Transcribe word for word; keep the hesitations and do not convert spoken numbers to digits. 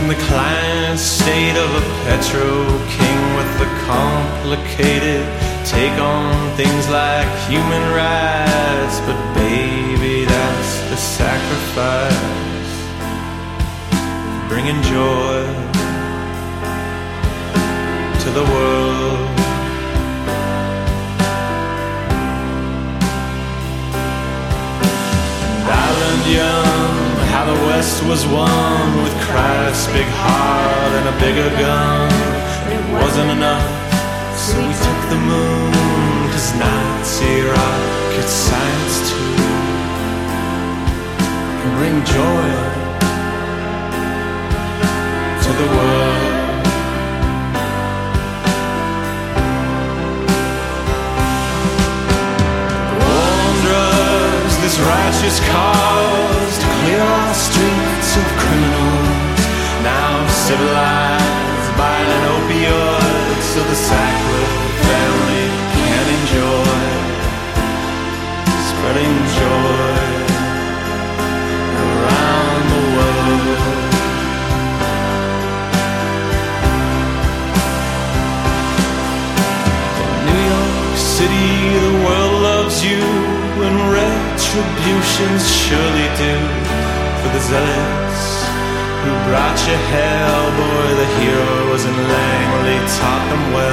the client state of a petro king with the complicated take on things like human rights. But baby, that's the sacrifice, bringing joy to the world. And I learned young how the West was won with Christ's big heart and a bigger gun. It wasn't enough, so we took the moon, 'cause Nazi rocket science too can bring joy to the world. War on drugs, this righteous cause to clear our streets of criminals, now civilized by an opioid, so the Sackler family can enjoy spreading joy around the world. In New York City, the world loves you, and retributions surely do. For the zealots who brought you hell, boy, the heroes in Langley taught them well.